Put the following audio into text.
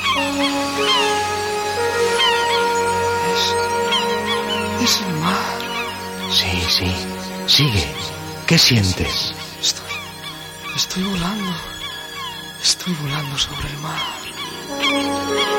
Es el mar. Sí. Sigue. ¿Qué sientes? Estoy volando. Estoy volando sobre el mar.